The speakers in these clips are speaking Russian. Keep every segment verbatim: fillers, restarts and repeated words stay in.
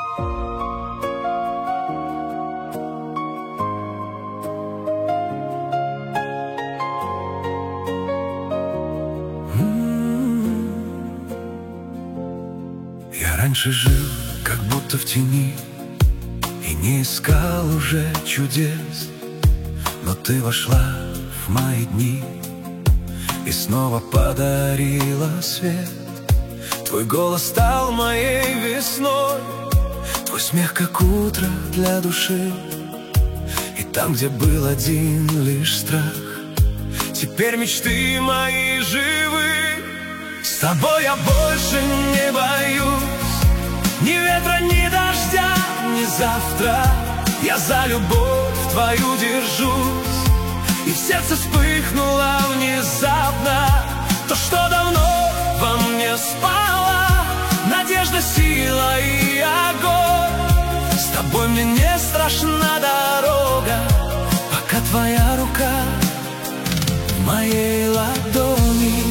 Я раньше жил, как будто в тени, и не искал уже чудес. Но ты вошла в мои дни и снова подарила свет. Твой голос стал моей весной, твой смех как утро для души. И там, где был один лишь страх, теперь мечты мои живы. С тобой я больше не боюсь ни ветра, ни дождя, ни завтра. Я за любовь твою держусь, и в сердце вспыхнуло внезапно то, что давно во мне спало. Надежда, сила и огонь. С тобой мне не страшна дорога, пока твоя рука в моей ладони.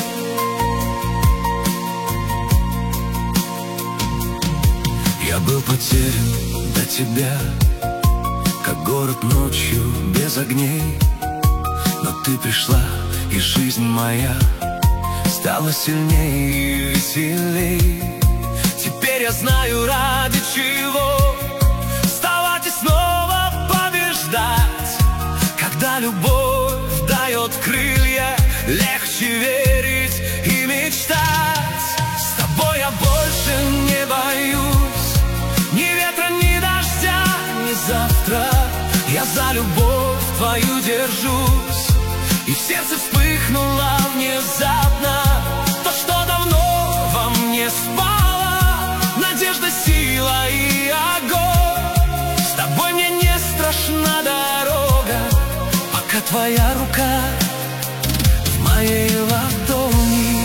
Я был потерян до тебя, как город ночью без огней. Но ты пришла, и жизнь моя стала сильнее и веселей. Теперь я знаю, ради чего вставать и снова побеждать. Когда любовь дает крылья, легче верить и мечтать. С тобой я больше не боюсь ни ветра, ни дождя, ни завтра. Я за любовь твою держусь, и в сердце вспыхнуло внезапно то, что давно во мне спало. Надежда, сила и огонь. С тобой мне не страшна дорога, пока твоя рука в моей ладони.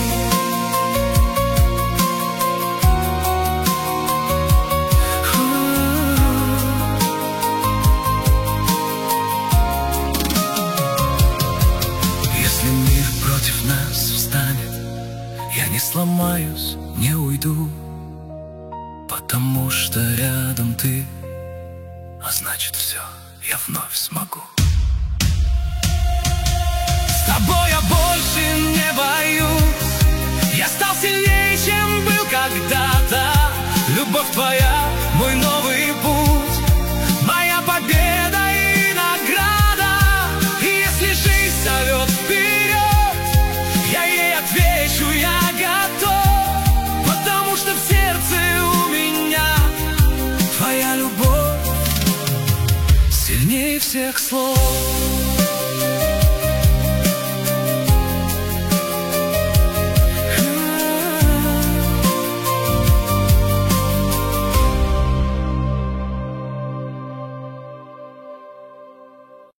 Я не сломаюсь, не уйду, потому что рядом ты, а значит все, я вновь смогу. С тобой я больше не боюсь, я стал сильнее, чем был когда-то. Любовь твоя, мой новый путь, моя победа и награда. И если жизнь зовет вперед, я ей отвечу, я готов, потому что в сердце у меня твоя любовь сильнее всех слов.